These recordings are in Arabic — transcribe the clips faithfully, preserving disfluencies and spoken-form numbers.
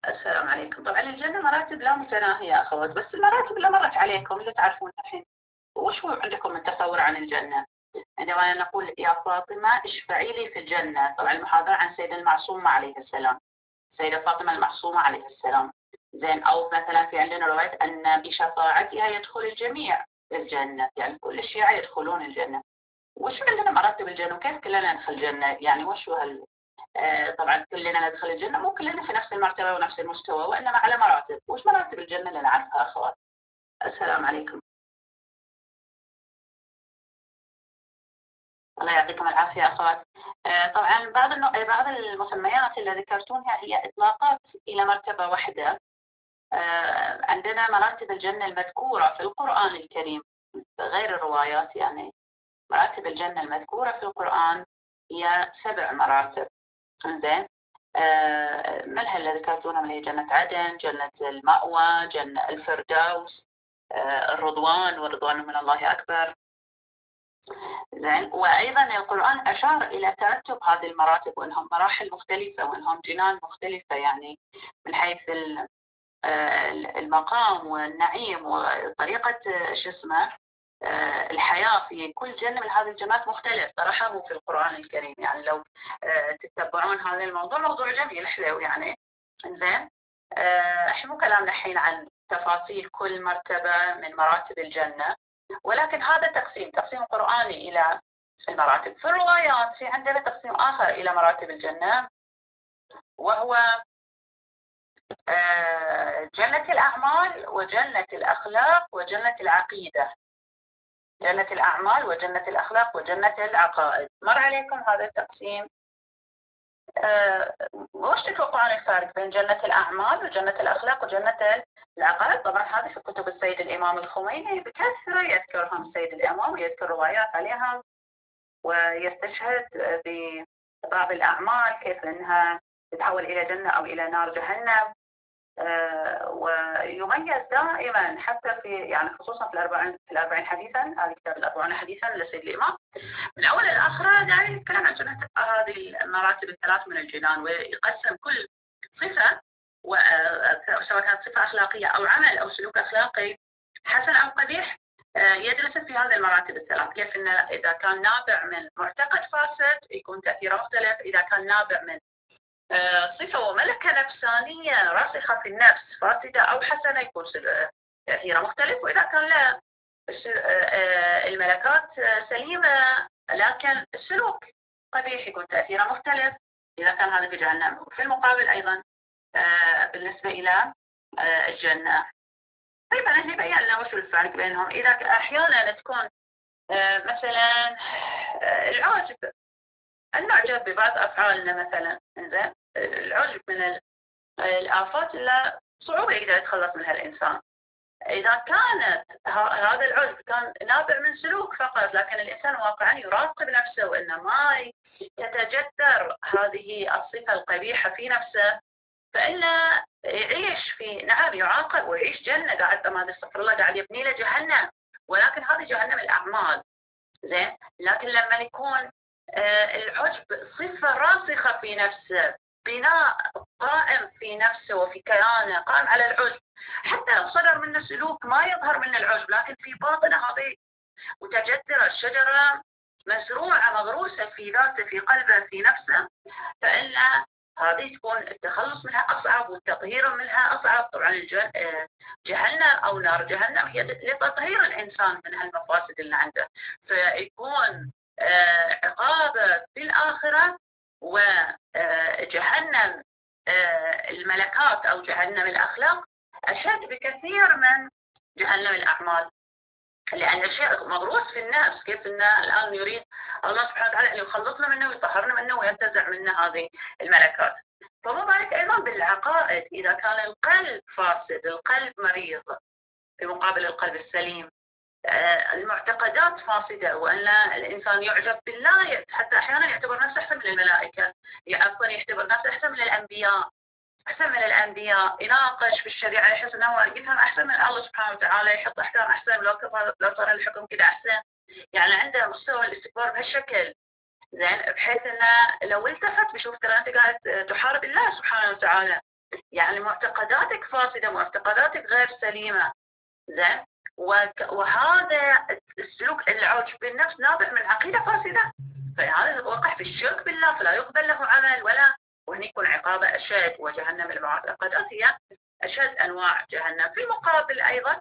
السلام عليكم. طبعا الجنة مراتب لا متناهية أخوات، بس المراتب اللي مرت عليكم اللي تعرفونها الحين، وش هو عندكم من تصور عن الجنة؟ عندما نقول يا فاطمة اشفعي لي في الجنة، طبعا المحاضرة عن سيدة المعصومة عليه السلام، سيدة فاطمة المعصومة عليه السلام. زين، أو مثلا في عندنا رواية أن بشفاعتها يدخل الجميع الجنة، يعني كل الشيعة يدخلون الجنة. وش عندنا مراتب الجنة وكيف كلنا ندخل الجنة؟ يعني وش هو هل آه طبعا كلنا ندخل الجنة، مو كلنا في نفس المرتبة ونفس المستوى، وإنما على مراتب. وش مراتب الجنة اللي نعرفها أخوات؟ السلام عليكم. الله يعطيكم العافية أخوات. آه طبعا بعض النوع... بعض المسميات اللي ذكرتونها هي إطلاقات إلى مرتبة واحدة. آه عندنا مراتب الجنة المذكورة في القرآن الكريم غير الروايات، يعني مراتب الجنة المذكورة في القرآن هي سبع مراتب. زين، آه منها اللي ذكرتونها، من هي جنة عدن، جنة المأوى، جنة الفردوس، آه الرضوان، والرضوان من الله أكبر. زين، وأيضا القرآن أشار إلى ترتب هذه المراتب، وأنهم مراحل مختلفة وأنهم جنان مختلفة، يعني من حيث المقام والنعيم وطريقة شو اسمه الحياة في كل جنة من هذه الجنات مختلف. طرحه في القرآن الكريم، يعني لو تتبعون هذا الموضوع، موضوع جميل حلو يعني. زين، احنا مو كلامنا الحين عن تفاصيل كل مرتبة من مراتب الجنة، ولكن هذا تقسيم تقسيم قرآني إلى المراتب. في الروايات في عندنا تقسيم آخر إلى مراتب الجنة، وهو جنة الأعمال وجنة الأخلاق وجنة العقيدة. جنة الأعمال وجنة الأخلاق وجنة العقائد. مر عليكم هذا التقسيم؟ أه وش تتوقعون الفارق بين جنة الأعمال وجنة الأخلاق وجنة العقائد؟ طبعا هذه في كتب السيد الإمام الخميني بكثرة يذكرهم السيد الإمام، ويذكر روايات عليها، ويستشهد ببعض الأعمال كيف أنها تتحول إلى جنة أو إلى نار جهنم. آه ويميز دائما حتى في يعني خصوصا في الأربعين في الأربعين حديثا، هذا كتاب الأربعين حديثا للسيد الإمام، من أول لآخره قاعد يتكلم عن جنة هذه المراتب الثلاث من الجنان، ويقسم كل صفة، سواء كانت صفة أخلاقية أو عمل أو سلوك أخلاقي حسن أو قبيح، يدرس في هذه المراتب الثلاث. كيف أن إذا كان نابع من معتقد فاسد يكون تأثيره مختلف، إذا كان نابع من صفة وملكة نفسانية راسخة في النفس فاسدة أو حسنة يكون تأثيره مختلف، وإذا كان لا الملكات سليمة لكن السلوك قبيح يكون تأثيره مختلف، إذا كان هذا في جهنم. في المقابل أيضا بالنسبة إلى الجنة، أيضا هنا بيان لنا وش الفرق بينهم. إذا أحيانا تكون مثلا العجب، المعجب ببعض أفعالنا مثلا، إنزين العجب من الآفات اللي صعوبة يقدر يتخلص منها الإنسان. إذا كانت هذا العجب كان نابع من سلوك فقط، لكن الإنسان واقعا يراقب نفسه وإنه ما يتجدر هذه الصفة القبيحة في نفسه، فإنه يعيش في نعم يعاقب ويعيش جنة، قاعد ما استغفر الله قاعد يبني له جهنم، ولكن هذه جهنم الأعمال. زين، لكن لما يكون العجب صفة راسخة في نفسه، بناء قائم في نفسه وفي كيانه قائم على العجب، حتى لو صدر منه سلوك ما يظهر منه العجب، لكن في باطنه هذه متجذرة، الشجرة مزروعة مغروسة في ذاته في قلبه في نفسه، فإن هذه تكون التخلص منها أصعب والتطهير منها أصعب. طبعا جهنم أو نار جهنم هي لتطهير الإنسان من هالمفاسد اللي عنده، فيكون عقابه في الآخرة، وجهنم الملكات أو جهنم الأخلاق أشد بكثير من جهنم الأعمال، لأن الشيء مغروس في النفس. كيف أن الآن يريد الله سبحانه وتعالى أن يخلصنا منه ويطهرنا منه وينتزع منا هذه الملكات. فما بالك أيضا بالعقائد، إذا كان القلب فاسد، القلب مريض في مقابل القلب السليم، المعتقدات فاسدة، وأن الإنسان يعجب بالله، حتى أحيانا يعتبر نفسه أحسن من الملائكة، عفوا يعتبر نفسه أحسن من الأنبياء، أحسن من الأنبياء، يناقش في الشريعة يحس أنه يفهم أحسن من الله سبحانه وتعالى، يحط أحكام أحسن، لو لو صار الحكم كده أحسن، يعني عنده مستوى الاستكبار بهالشكل. زين، بحيث أنه لو التفت بيشوف ترى أنت قاعد تحارب الله سبحانه وتعالى، يعني معتقداتك فاسدة، معتقداتك غير سليمة. زين، وهذا السلوك العوج بالنفس نابع من عقيدة فاسدة، فهذا وقع في الشرك بالله فلا يقبل له عمل ولا، وهنا يكون عقابه أشد. وجهنم المعتقدات هي أشد أنواع جهنم. في المقابل أيضا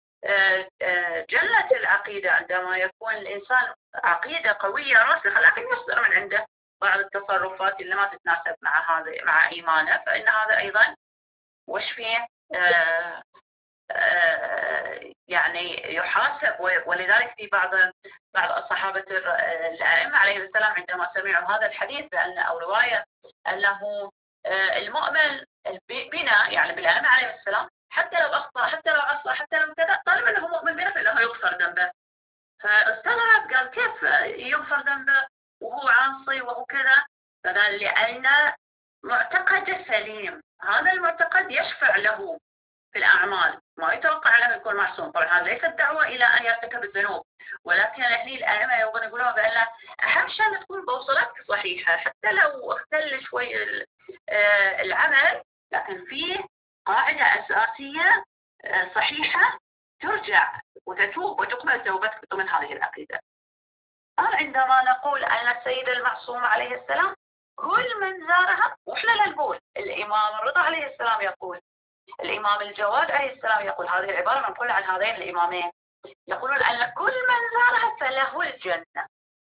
جنة العقيدة، عندما يكون الإنسان عقيدة قوية راسخة لكن يصدر من عنده بعض التصرفات اللي ما تتناسب مع هذا مع إيمانه، فإن هذا أيضا وش فيه آه آه يعني يحاسب. ولذلك في بعض بعض الصحابة الأئمة عليهم السلام عندما سمعوا هذا الحديث بأن أو رواية أنه آه المؤمن بنا، يعني بالأئمة عليهم السلام، حتى لو أخطأ حتى لو عصى حتى لو كذا طالما أنه مؤمن بنا فإنه يغفر ذنبه. فاستغرب قال كيف يغفر ذنبه وهو عاصي وهو كذا؟ فقال لأن معتقد سليم، هذا المعتقد يشفع له في الأعمال، ما يتوقع له يكون معصوم. طبعا هذا ليس الدعوة إلى أن يرتكب الذنوب، ولكن هني الأئمة يبغون يقولون بأن أهم شيء أن تكون بوصلتك صحيحة، حتى لو اختل شوي العمل لكن فيه قاعدة أساسية صحيحة ترجع وتتوب وتقبل توبتك ضمن هذه العقيدة. عندما نقول أن السيد المعصوم عليه السلام كل من زارها، وإحنا لا نقول، الإمام الرضا عليه السلام يقول، الإمام الجواد عليه السلام يقول، هذه العبارة منقولة عن هذين الإمامين، يقولون أن كل من زارها فله الجنة،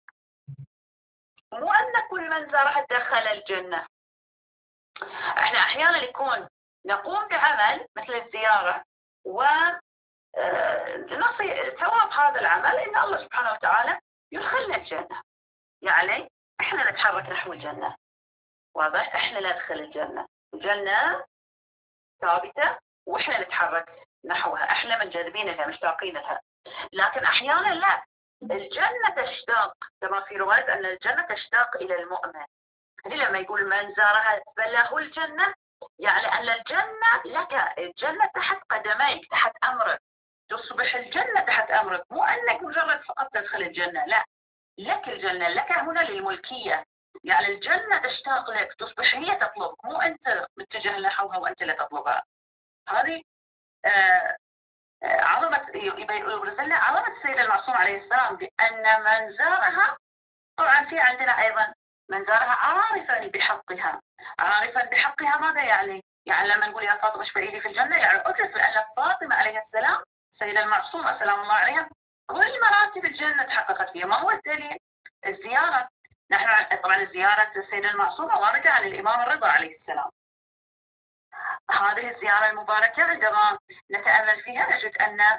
مو أن كل من زارها دخل الجنة. احنا أحيانا يكون نقوم بعمل مثل الزيارة و نصي ثواب هذا العمل إن الله سبحانه وتعالى يدخلنا الجنة، يعني احنا نتحرك نحو الجنة. واضح؟ احنا ندخل الجنة، الجنة ثابتة واحنا نتحرك نحوها، احنا منجذبين لها مشتاقين لها. لكن احيانا لا، الجنة تشتاق، كما في رواية ان الجنة تشتاق الى المؤمن. يعني لما يقول من زارها فله الجنة، يعني ان الجنة لك، الجنة تحت قدميك، تحت امرك، تصبح الجنة تحت امرك، مو انك مجرد فقط تدخل الجنة، لا، لك الجنة، لك هنا للملكية، يعني الجنة تشتاق لك، تصبح هي تطلبك، مو أنت متجه نحوها وأنت اللي تطلبها. هذه آه آه عظمة، يبرز لنا عظمة السيد المعصوم عليه السلام بأن من زارها، طبعا في عندنا أيضا من زارها عارفا بحقها. عارفا بحقها ماذا يعني؟ يعني لما نقول يا فاطمة اشفعي لي في الجنة، يعني أدرك بأن فاطمة عليه السلام السيدة المعصومة سلام الله عليها كل مراتب الجنة تحققت فيها. ما هو الدليل؟ الزيارة. نحن طبعا زيارة السيدة المعصومة واردة عن الإمام الرضا عليه السلام. هذه الزيارة المباركة عندما نتأمل فيها نجد أن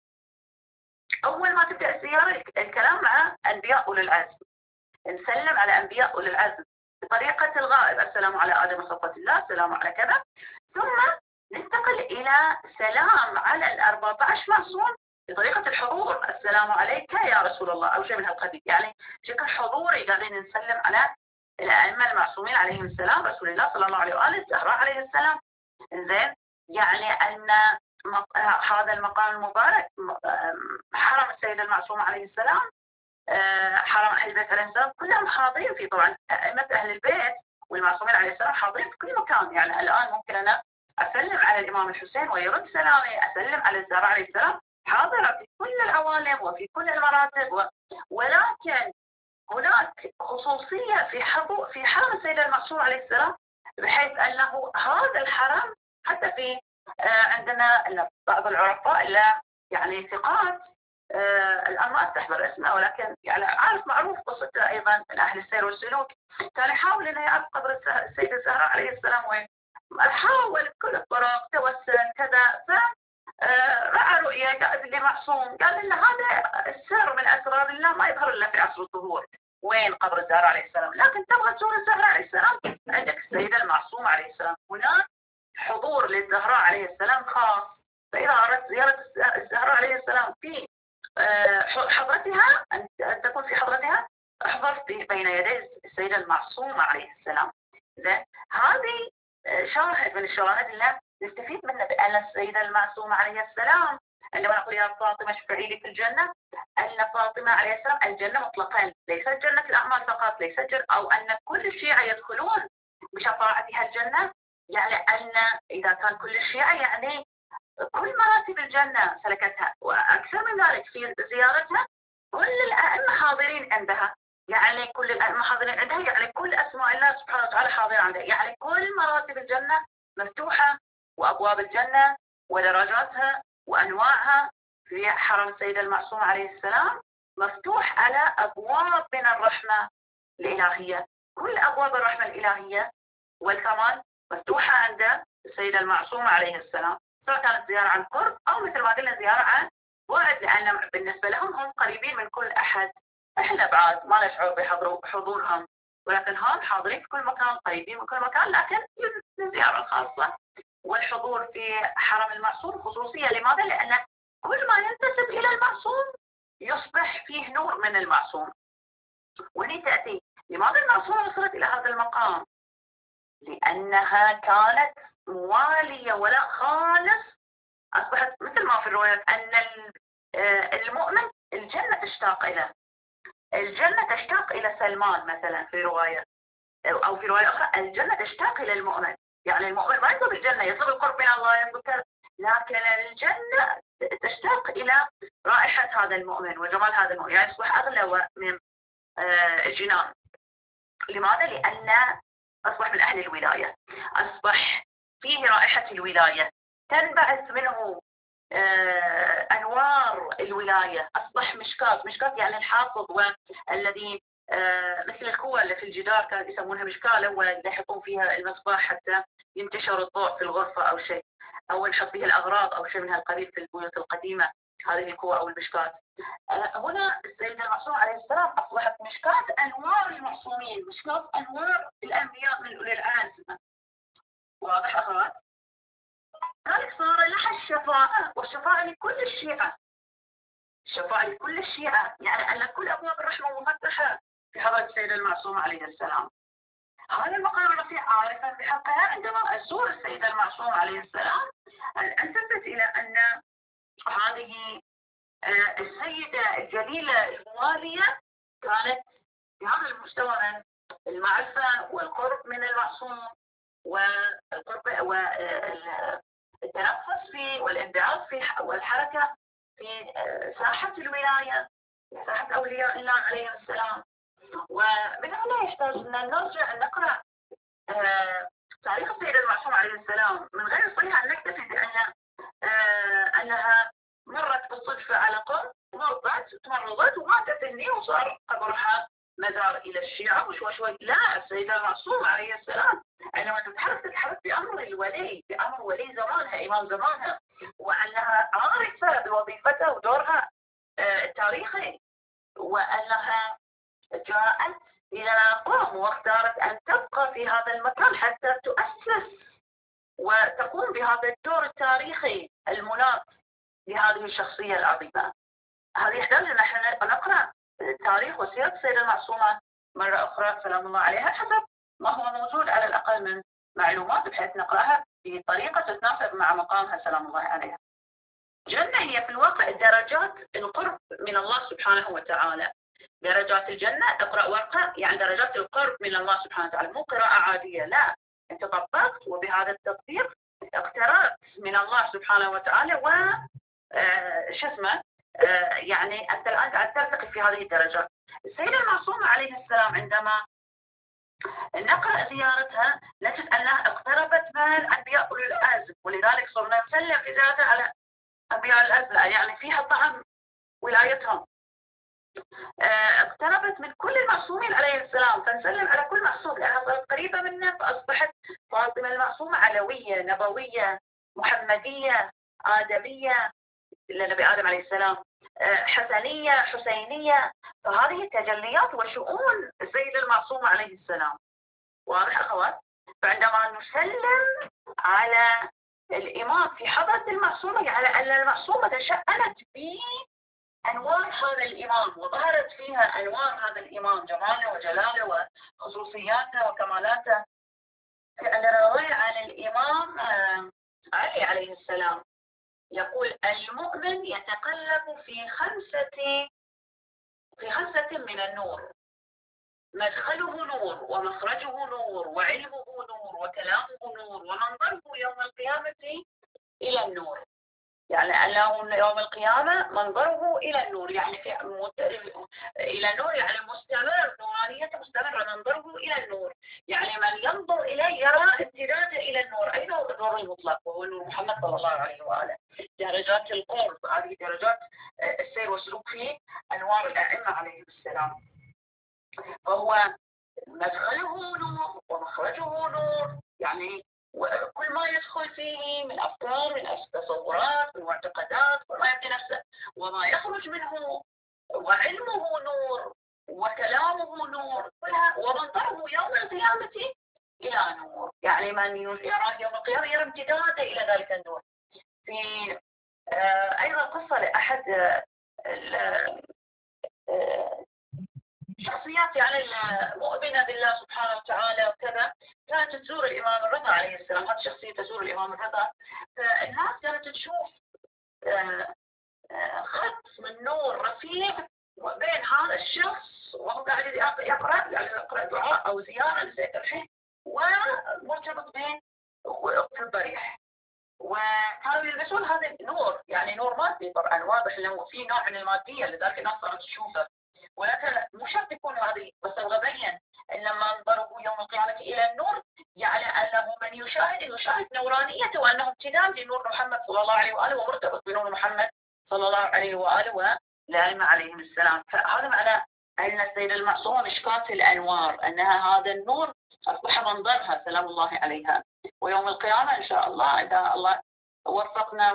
أول ما تبدأ الزيارة الكلام مع أنبياء أولي العزم، نسلم على أنبياء أولي العزم بطريقة الغائب، السلام على آدم صفوة الله، السلام على كذا، ثم ننتقل إلى سلام على الأربعة عشر معصوم بطريقة الحضور، السلام عليك يا رسول الله أو شيء من هالقبيل، يعني بشكل حضوري قاعدين نسلم على الأئمة المعصومين عليهم السلام، رسول الله صلى الله عليه وآله، الزهراء عليه السلام. إنزين، يعني أن هذا المقام المبارك حرم السيدة المعصومة عليه السلام، حرم أهل البيت عليه السلام كلهم حاضرين فيه. طبعا أئمة أهل البيت والمعصومين عليه السلام حاضرين في كل مكان، يعني الآن ممكن أنا أسلم على الإمام الحسين ويرد سلامي، أسلم على الزهراء عليه السلام، حاضرة في كل العوالم وفي كل المراتب و... ولكن هناك خصوصية في حضور في حرم السيدة المعصومة عليه السلام، بحيث أنه هذا الحرم حتى في عندنا بعض العرفاء لا يعني ثقات، الآن ما أستحضر اسمه ولكن يعني عارف معروف قصته أيضا من أهل السير والسلوك، كان يحاول أنه يعرف قبر السيدة الزهراء عليه السلام وين، حاول بكل الطرق توسل كذا، ف رأى رؤية قال اللي معصوم، قال إن هذا السر من أسرار الله ما يظهر إلا في عصر الظهور، وين قبر الزهراء عليه السلام، لكن تبغى تزور الزهراء عليه السلام عندك السيدة المعصومة عليه السلام، هناك حضور للزهراء عليه السلام خاص. فإذا أردت زيارة الزهراء عليه السلام في حضرتها، أن تكون في حضرتها، احضر بين يدي السيدة المعصومة عليه السلام. زين، هذه شاهد من الشواهد اللي نستفيد منه بأن السيدة المعصومة عليه السلام عندما نقول يا فاطمة اشفعي لي في الجنة، أن فاطمة عليه السلام الجنة مطلقا، ليست جنة الأعمال فقط، ليست جنة أو أن كل الشيعة يدخلون بشفاعتها الجنة، يعني أن إذا كان كل الشيعة يعني كل مراتب الجنة سلكتها، وأكثر من ذلك في زيارتها كل الأئمة حاضرين عندها، يعني كل الأئمة حاضرين عندها، يعني كل أسماء الله سبحانه وتعالى حاضرة عندها، يعني كل مراتب الجنة مفتوحة، وأبواب الجنة ودرجاتها وأنواعها في حرم السيدة المعصومة عليه السلام مفتوح على أبواب من الرحمة الإلهية. كل أبواب الرحمة الإلهية والكمال مفتوحة عند السيدة المعصومة عليه السلام، سواء كانت زيارة عن قرب أو مثل ما قلنا زيارة عن بعد، لأن بالنسبة لهم هم قريبين من كل أحد، إحنا بعاد ما نشعر بحضورهم، ولكن هم حاضرين في كل مكان، قريبين من كل مكان، لكن للزيارة الخاصة والحضور في حرم المعصوم خصوصية. لماذا؟ لأن كل ما ينتسب إلى المعصوم يصبح فيه نور من المعصوم. وهنا تأتي لماذا المعصومة وصلت إلى هذا المقام؟ لأنها كانت موالية ولا خالص، أصبحت مثل ما في الروايات أن المؤمن الجنة تشتاق إليه، الجنة تشتاق إلى سلمان مثلا في رواية، أو في رواية أخرى الجنة تشتاق إلى المؤمن، يعني المؤمن ما يطلب الجنة، يطلب القرب من الله، يطلب كذا، لكن الجنة تشتاق إلى رائحة هذا المؤمن وجمال هذا المؤمن، يعني يصبح أغلى من الجنان. لماذا؟ لأن أصبح من أهل الولاية، أصبح فيه رائحة الولاية، تنبعث منه أنوار الولاية، أصبح مشكات، مشكات يعني الحافظ والذي مثل الكوة اللي في الجدار كانوا يسمونها مشكاة الأول، اللي يحطون فيها المصباح حتى ينتشر الضوء في الغرفة أو شيء، أو نحط فيها الأغراض أو شيء من هالقبيل في البيوت القديمة، هذه الكوة أو المشكات. هنا السيدة المعصومة عليه السلام أصبحت مشكات أنوار المعصومين، مشكات أنوار الأنبياء من أولي العزم. واضح أخوات؟ ذلك صار لها الشفاعة، والشفاعة لكل الشيعة، الشفاعة لكل الشيعة، يعني أن كل أبواب الرحمة مفتحة في حضرة السيدة المعصومة عليه السلام. هذا المقام الرفيع عارفا بحقها عندما أزور السيدة المعصومة عليه السلام ألتفت إلى أن هذه السيدة الجليلة الموالية كانت بهذا المستوى من المعرفة والقرب من المعصوم، والقرب والتنفس في والانبعاث في والحركة في ساحة الولاية، ساحة أولياء الله عليه السلام. ومن هنا يحتاج أن نرجع أن نقرأ تاريخ السيدة المعصومة عليه السلام، من غير الصحيح أن نكتفي بأن أنها مرت بالصدفة على قرب، مرضت تمرضت وماتت هني وصار قبرها مزار إلى الشيعة وشوي شوي. لا، السيدة المعصومة عليه السلام عندما تتحرك تتحرك بأمر الولي، بأمر ولي زمانها، إمام زمانها، وأنها عارفة بوظيفتها ودورها التاريخي، وأنها جاءت إلى قوم واختارت أن تبقى في هذا المكان حتى تؤسس وتقوم بهذا الدور التاريخي المناط لهذه الشخصية العظيمة. هذا يحتاج أن احنا نقرأ تاريخ وسيرة السيدة المعصومة مرة أخرى سلام الله عليها حسب ما هو موجود على الأقل من معلومات، بحيث نقرأها بطريقة تتناسب مع مقامها سلام الله عليها. جنة هي في الواقع درجات القرب من الله سبحانه وتعالى، درجات الجنة اقرأ ورقة يعني درجات القرب من الله سبحانه وتعالى، مو قراءة عادية، لا، أنت طبقت وبهذا التطبيق اقتربت من الله سبحانه وتعالى و آه شو اسمه آه يعني أنت الآن قاعد ترتقي في هذه الدرجات. السيدة المعصومة عليه السلام عندما نقرأ زيارتها نجد أنها اقتربت من أنبياء أولي العزم، ولذلك صرنا نسلم في زيارتها على أنبياء العزم، يعني فيها طعم ولايتهم. اقتربت من كل المعصومين عليه السلام، فنسلم على كل معصوم لأنها صارت قريبة منا، فأصبحت فاطمة المعصومة علوية نبوية محمدية آدمية للنبي آدم عليه السلام، حسنية حسينية، فهذه تجليات وشؤون السيدة المعصومة عليه السلام. واضح أخوات؟ فعندما نسلم على الإمام في حضرة المعصومة يعني أن المعصومة تشأنت به أنوار هذا الإمام وظهرت فيها أنوار هذا الإمام، جماله وجلاله وخصوصياته وكمالاته. في الرواية عن الإمام علي عليه السلام يقول المؤمن يتقلب في خمسة في خمسة من النور، مدخله نور ومخرجه نور وعلمه نور وكلامه نور ومنظره يوم القيامة إلى النور. يعني أنه يوم القيامة منظره إلى النور، يعني في إلى النور يعني مستمر، نورانيته مستمرة، منظره إلى النور، يعني من ينظر إليه يرى امتداده إلى النور. أين هو النور المطلق؟ وهو نور محمد صلى الله عليه وآله. درجات القرب، هذه درجات السير والسلوك في أنوار الأئمة عليهم السلام. فهو مدخله نور ومخرجه نور، يعني وكل ما يدخل فيه من أفكار، من تصورات، من معتقدات، وما يبني نفسه، وما يخرج منه، وعلمه نور وكلامه نور، كلها ومنظره يوم القيامة إلى نور. يعني من يراه يوم القيامة يرى امتداده إلى ذلك النور. في أيضا قصة لأحد شخصيات يعني المؤمنة بالله سبحانه وتعالى وكذا، كانت تزور الإمام الرضا عليه السلام. هذه شخصية تزور الإمام الرضا، فالناس كانت تشوف خط من نور رفيع بين هذا الشخص وهو قاعد يقرأ، يعني يقرأ دعاء أو زيارة لسيد الحين، ومرتبط بين في الضريح. وكانوا يلبسون هذا النور، يعني نور مادي طبعا، واضح انه في نوع من الماديه، لذلك الناس صارت تشوفه. ولكن مو شرط يكون هذه، بس ابغى ابين ان لما انظره يوم القيامه الى النور، يعني انه من يشاهد يشاهد نورانيته، وانه امتداد لنور محمد صلى الله عليه واله، ومرتبط بنور محمد صلى الله عليه واله والائمه عليهم السلام. فهذا معنى ان السيده المعصومه مشكاة الانوار، انها هذا النور اصبح منظرها سلام الله عليها. ويوم القيامه ان شاء الله اذا الله وفقنا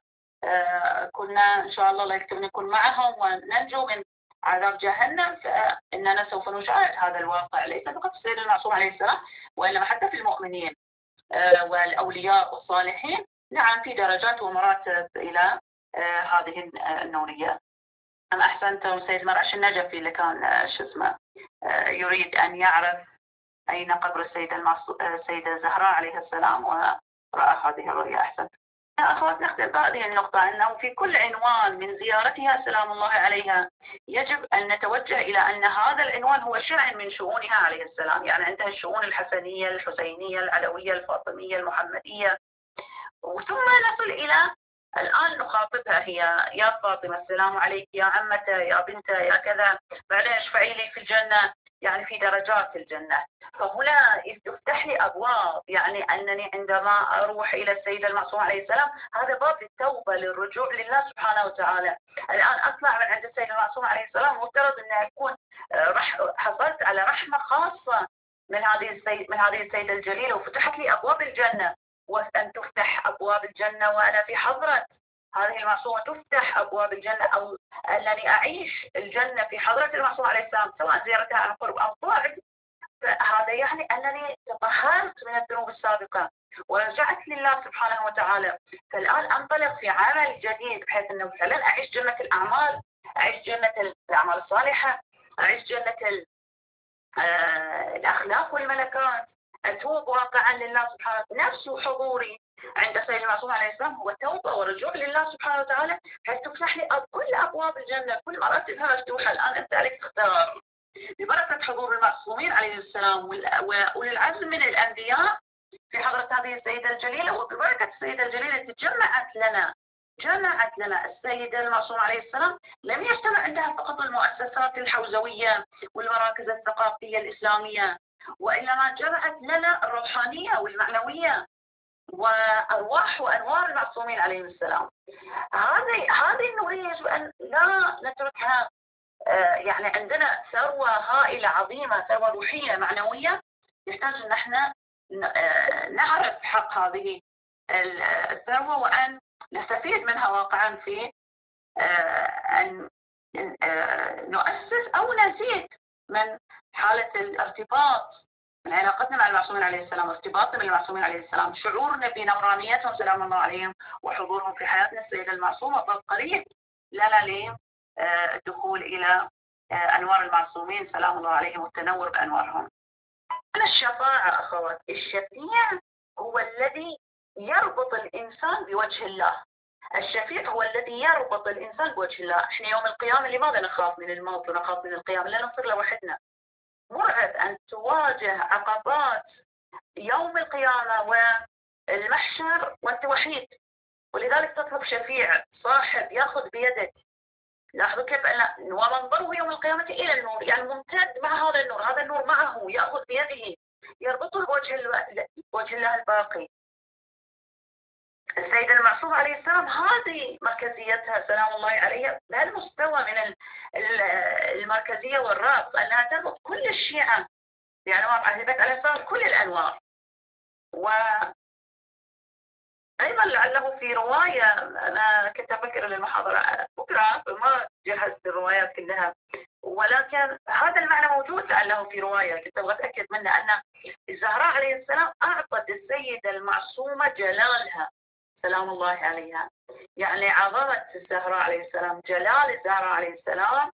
وكنا ان شاء الله الله يكتب نكون معهم وننجو من عذاب جهنم، فإننا سوف نشاهد هذا الواقع ليس فقط في السيد المعصوم عليه السلام، وإنما حتى في المؤمنين والأولياء والصالحين. نعم في درجات ومراتب إلى هذه النورية. أم أحسنتم سيد مرعش النجفي اللي كان شو اسمه يريد أن يعرف أين قبر السيدة المعصو... السيدة الزهراء عليها السلام ورأى هذه الرؤيا. أحسنت يا أخوات. نختم بهذه النقطة أنه في كل عنوان من زيارتها سلام الله عليها يجب أن نتوجه إلى أن هذا العنوان هو شأن من شؤونها عليه السلام. يعني عندها الشؤون الحسنية الحسينية العلوية الفاطمية المحمدية، وثم نصل إلى الآن نخاطبها هي يا فاطمة السلام عليك، يا عمته، يا بنته، يا كذا، بعدين اشفعي لي في الجنة. يعني في درجات الجنة. فهنا تفتح لي أبواب، يعني أنني عندما أروح إلى السيدة المعصومة عليه السلام هذا باب للتوبة للرجوع لله سبحانه وتعالى. الآن أطلع من عند السيدة المعصومة عليه السلام مفترض أن أكون رح حصلت على رحمة خاصة من هذه السيدة من هذه السيدة الجليلة، وفتحت لي أبواب الجنة، وأن تفتح أبواب الجنة وأنا في حضرة هذه المعصومة، تفتح أبواب الجنة، أو أنني أعيش الجنة في حضرة المعصومة عليه السلام سواء زيارتها عن قرب أو بعد. فهذا يعني أنني تطهرت من الذنوب السابقة ورجعت لله سبحانه وتعالى. فالآن أنطلق في عمل جديد بحيث أنه فعلا أعيش جنة الأعمال، أعيش جنة الأعمال الصالحة، أعيش جنة الأخلاق والملكات، أتوب واقعا لله سبحانه وتعالى. نفس حضوري عند السيد المعصوم عليه السلام هو توبة ورجوع لله سبحانه وتعالى، حيث تفتح لي كل أبواب الجنة، كل مراتبها مفتوحة. الآن أنت عليك تختار ببركة حضور المعصومين عليه السلام وأولي العزم من الأنبياء في حضرة هذه السيدة الجليلة، وببركة السيدة الجليلة تجمعت لنا جمعت لنا السيدة المعصومة عليه السلام. لم يجتمع عندها فقط المؤسسات الحوزوية والمراكز الثقافية الإسلامية، وإنما جمعت لنا الروحانية والمعنوية وأرواح وأنوار المعصومين عليهم السلام. هذه هذه النورية يجب أن لا نتركها. يعني عندنا ثروة هائلة عظيمة، ثروة روحية معنوية، يحتاج أن احنا نعرف حق هذه الثروة وأن نستفيد منها واقعا في أن نؤسس أو نزيد من حالة الارتباط من علاقتنا مع المعصومين عليه السلام، ارتباطنا بالمعصومين عليه السلام، شعورنا بنورانيتهم سلام الله عليهم وحضورهم في حياتنا. السيدة المعصومة باب قريب لنا للدخول إلى أنوار المعصومين سلام الله عليهم والتنور بأنوارهم. أنا الشفاعة أخوات، الشفيع هو الذي يربط الإنسان بوجه الله. الشفيع هو الذي يربط الإنسان بوجه الله. إحنا يوم القيامة لماذا نخاف من الموت ونخاف من القيامة؟ لا نصير لوحدنا. مرعب أن تواجه عقبات يوم القيامة والمحشر وأنت وحيد، ولذلك تطلب شفيع صاحب يأخذ بيدك. لاحظوا كيف أن ومنظره يوم القيامة إلى النور، يعني ممتد مع هذا النور، هذا النور معه يأخذ بيده يربطه بوجه وجه الله الباقي. السيد المعصوم عليه السلام هذه مركزيتها سلام الله عليها، بهالمستوى من المركزية والربط، أنها تربط كل الشيعة بأنوار أهل البيت عليه السلام كل الأنوار. وأيضا لعله في رواية، أنا كنت أفكر للمحاضرة بكرة ما جهزت الروايات كلها، ولكن هذا المعنى موجود لعله في رواية كنت أبغى أتأكد منه، أن الزهراء عليه السلام أعطت السيدة المعصومة جلالها سلام الله عليها، يعني عظمة الزهراء عليه السلام، جلال الزهراء عليه السلام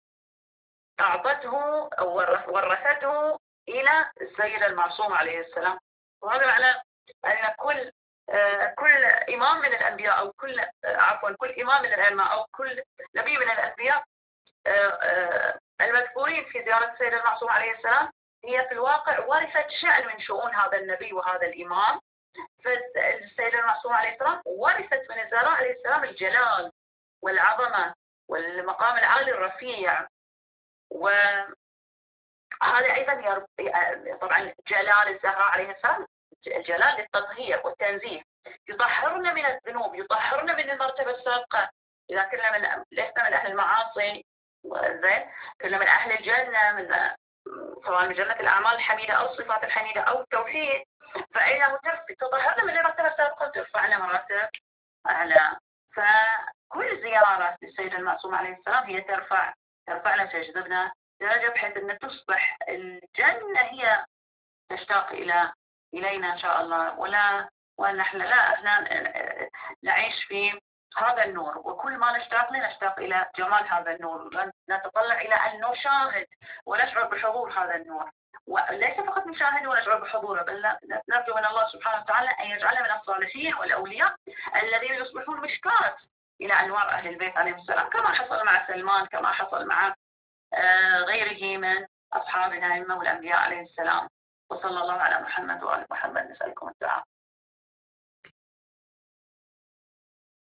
أعطته أو ورثته إلى السيدة المعصومة عليه السلام. وهذا معنى أن كل آه كل إمام من الأنبياء أو كل آه عفوا كل إمام من العلماء أو كل نبي من الأنبياء آه آه المذكورين في زيارة السيدة المعصومة عليه السلام هي في الواقع ورثت شأن من شؤون هذا النبي وهذا الإمام. فالسيدة المعصومة عليه السلام ورثت من الزهراء عليه السلام الجلال والعظمة والمقام العالي الرفيع. وهذا أيضا يرب... طبعا جلال الزهراء عليه السلام الجلال للتطهير والتنزيه، يطهرنا من الذنوب، يطهرنا من المرتبة السابقة. إذا كنا من لسنا من أهل المعاصي زين، كنا من أهل الجنة، من سواء من جنة الأعمال الحميدة أو الصفات الحميدة أو التوحيد، فإنه تطهرنا من المرتبة السابقة وترفعنا مراتب أعلى. فكل زيارة للسيدة المعصومة عليه السلام هي ترفع ترفعنا تجذبنا درجة بحيث أن تصبح الجنة هي تشتاق إلى إلينا إن شاء الله، ولا ونحن لا احنا نعيش في هذا النور، وكل ما نشتاق له نشتاق إلى جمال هذا النور، نتطلع إلى أن نشاهد ونشعر بحضور هذا النور، وليس فقط نشاهد ونشعر بحضوره، بل نرجو من الله سبحانه وتعالى أن يجعلنا من الصالحين والأولياء الذين يصبحون مشكاة إلى أنوار أهل البيت عليهم السلام، كما حصل مع سلمان، كما حصل مع غيره من أصحاب الأئمة والأنبياء عليه السلام. وصلى الله على محمد وآل محمد. نسألكم الدعاء.